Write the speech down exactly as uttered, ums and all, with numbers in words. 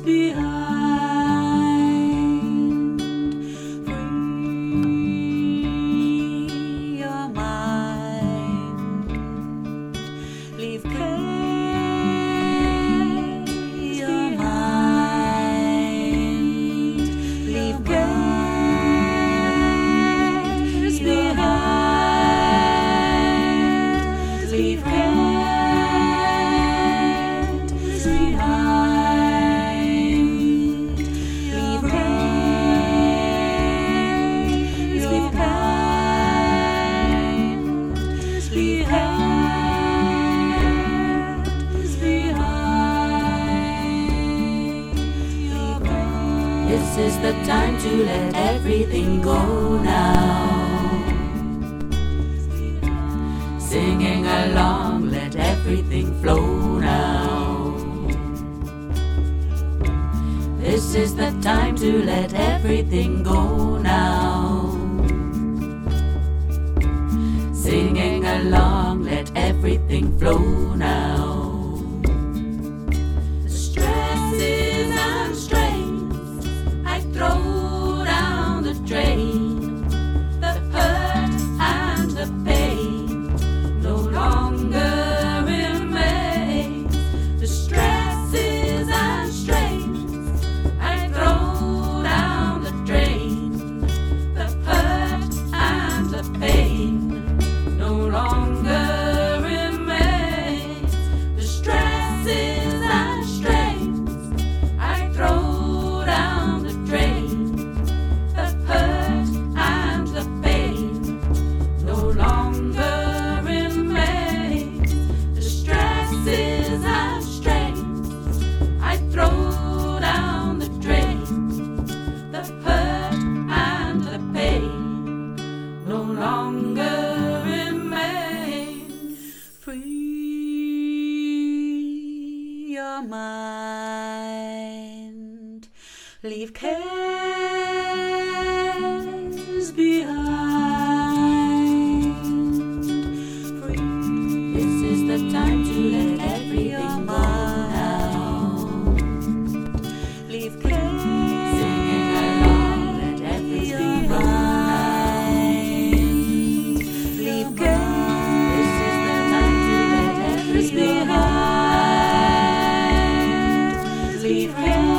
behind. Free your mind. Leave cares your mind. Leave cares behind. Leave cares This is the time to let everything go now. Singing along, let everything flow now. This is the time to let everything go now. Singing along, let everything flow now. No longer remain. Free your mind. Leave cares behind. Free. This is the time to let everything go now. Leave cares. Singing along, let everything go. Behind, leave